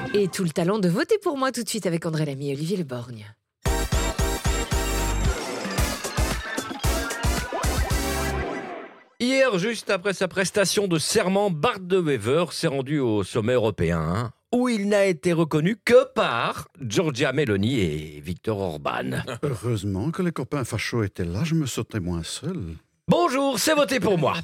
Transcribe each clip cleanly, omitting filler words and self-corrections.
Et tout le talent de voter pour moi tout de suite avec André Lamy et Olivier Le Borgne. Hier, juste après sa prestation de serment, Bart de Wever s'est rendu au sommet européen, où il n'a été reconnu que par Giorgia Meloni et Viktor Orban. Heureusement que les copains fachos étaient là, je me sentais moins seul. Bonjour, c'est voté pour moi.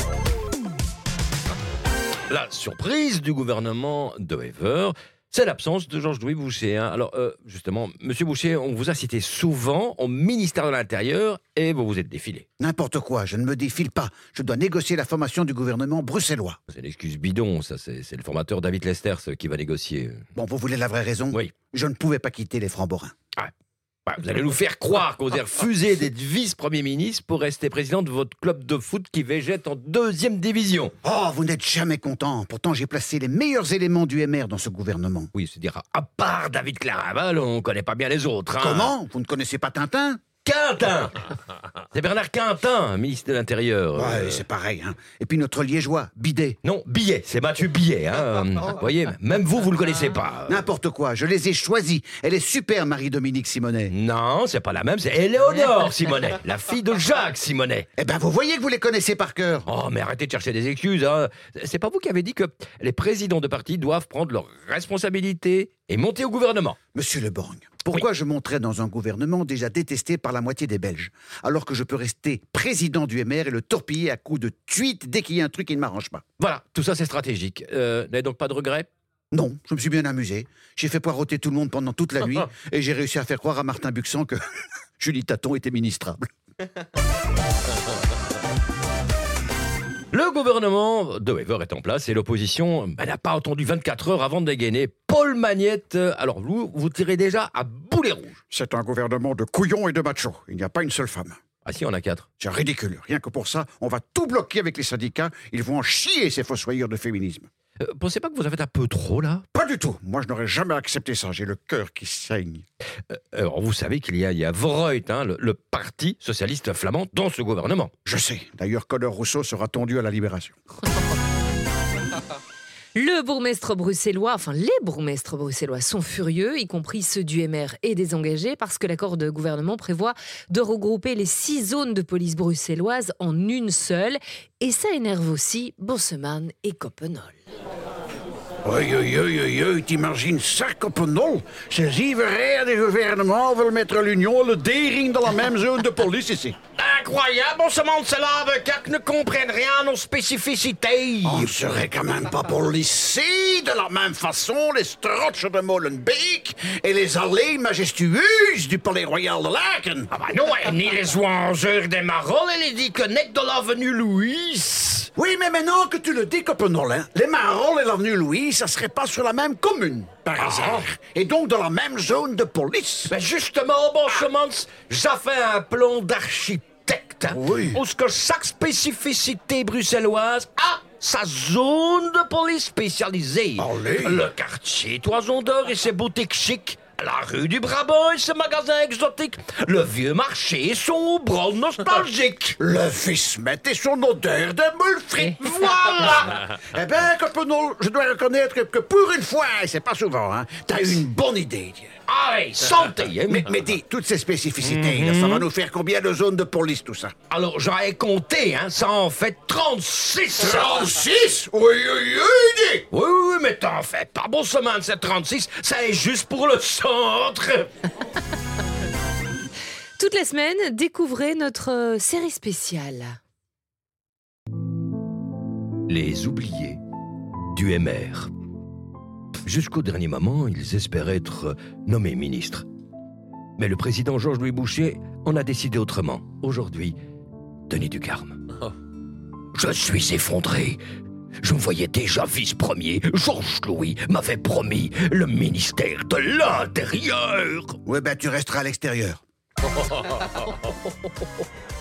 La surprise du gouvernement de Wever, c'est l'absence de Georges-Louis Boucher. Alors, justement, Monsieur Boucher, on vous a cité souvent au ministère de l'Intérieur et vous vous êtes défilé. N'importe quoi, je ne me défile pas. Je dois négocier la formation du gouvernement bruxellois. C'est une excuse bidon, ça. C'est le formateur David Lesters qui va négocier. Bon, vous voulez la vraie raison ? Oui. Je ne pouvais pas quitter les Francs-Borins. Vous allez nous faire croire que vous avez refusé d'être vice-premier ministre pour rester président de votre club de foot qui végète en 2e division. Oh, vous n'êtes jamais content. Pourtant, j'ai placé les meilleurs éléments du MR dans ce gouvernement. Oui, c'est-à-dire, à part David Claraval, on connaît pas bien les autres. Comment ? Vous ne connaissez pas Tintin ? Quintin. C'est Bernard Quintin, ministre de l'Intérieur. Ouais, c'est pareil. Et puis notre liégeois, Bidet. Non, Billet, c'est Mathieu Billet. Vous voyez, même vous le connaissez pas. N'importe quoi, je les ai choisis. Elle est super, Marie-Dominique Simonet. Non, c'est pas la même, c'est Éléonore Simonet, la fille de Jacques Simonet. Eh ben, vous voyez que vous les connaissez par cœur. Oh, mais arrêtez de chercher des excuses. C'est pas vous qui avez dit que les présidents de parti doivent prendre leurs responsabilités et monter au gouvernement. Monsieur Le Borgne, pourquoi je monterais dans un gouvernement déjà détesté par la moitié des Belges, alors que je peux rester président du MR et le torpiller à coups de tweets dès qu'il y a un truc qui ne m'arrange pas ? Voilà, tout ça c'est stratégique. N'avez donc pas de regrets ? Non, je me suis bien amusé. J'ai fait poireauter tout le monde pendant toute la nuit et j'ai réussi à faire croire à Martin Buxan que Julie Taton était ministrable. Le gouvernement de Wever est en place et l'opposition n'a pas attendu 24 heures avant de dégainer Paul Magnette. Alors vous tirez déjà à boulet rouge. C'est un gouvernement de couillons et de machos. Il n'y a pas une seule femme. Ah si, on a 4. C'est ridicule. Rien que pour ça, on va tout bloquer avec les syndicats. Ils vont en chier, ces fossoyeurs de féminisme. Pensez pas que vous en faites un peu trop, là ? Pas du tout. Moi, je n'aurais jamais accepté ça. J'ai le cœur qui saigne. Alors, vous savez qu'il y a Vroit, le parti socialiste flamand, dans ce gouvernement. Je sais. D'ailleurs, Conor Rousseau sera tondu à la Libération. Le bourgmestre bruxellois, les bourgmestres bruxellois sont furieux, y compris ceux du MR et des engagés, parce que l'accord de gouvernement prévoit de regrouper les 6 zones de police bruxelloises en une seule. Et ça énerve aussi Bosseman et Coppenol. T'imagines ça, Coppenol? Ze zieverij des gouvernements veulent mettre l'Union le dering dans la même zone de police ici. Incroyable, on se demande cela avec qui ne comprennent rien à nos spécificités. On ne serait quand même pas policiers de la même façon les Strotches de Molenbeek et les allées majestueuses du Palais Royal de Laken. Ah bah non, ni les ouangeurs des Marolles et les Dickenecs de l'avenue Louise. Oui, mais maintenant que tu le dis, Coppenol, les Marolles et l'avenue Louise, ça serait pas sur la même commune, par hasard. Et donc dans la même zone de police. Ben justement, Bonchemans, j'ai fait un plan d'architecte. Oui. Où ce que chaque spécificité bruxelloise a sa zone de police spécialisée. Allez. Le quartier Toison d'Or et ses boutiques chics. La rue du Brabant et ses magasins exotiques. Le vieux marché et son brol nostalgique. Le Fismet et son odeur de moule frite. Voilà. Eh ben, Coppenol, je dois reconnaître que pour une fois, et c'est pas souvent, t'as eu une bonne idée. Allez, santé. Mais dis, toutes ces spécificités, là, ça va nous faire combien de zones de police, tout ça? Alors, j'en ai compté, ça en fait 36. 36? Oui, Oui, mais t'en fais pas. Bon, semaine, c'est 36. Ça est juste pour le centre. Toute la semaine, découvrez notre série spéciale. Les oubliés du MR. Jusqu'au dernier moment, ils espéraient être nommés ministres. Mais le président Georges-Louis Boucher en a décidé autrement. Aujourd'hui, Denis Ducarme. Je suis effondré. Je me voyais déjà vice-premier. Georges-Louis m'avait promis le ministère de l'Intérieur. Ouais, ben tu resteras à l'extérieur.